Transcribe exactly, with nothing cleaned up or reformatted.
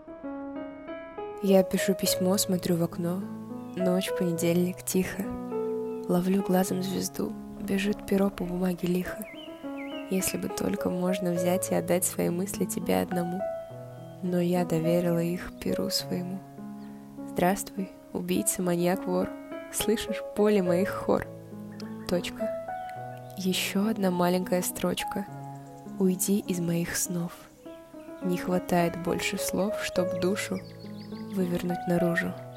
Я пишу письмо, смотрю в окно. Ночь, понедельник, тихо. Ловлю глазом звезду, бежит перо по бумаге лихо. Если бы только можно взять и отдать свои мысли тебе одному. Но я доверила их перу своему. Здравствуй, убийца, маньяк, вор. Слышишь, поле моих хор. Точка. Еще одна маленькая строчка. Уйди из моих снов. Не хватает больше слов, чтоб душу вывернуть наружу.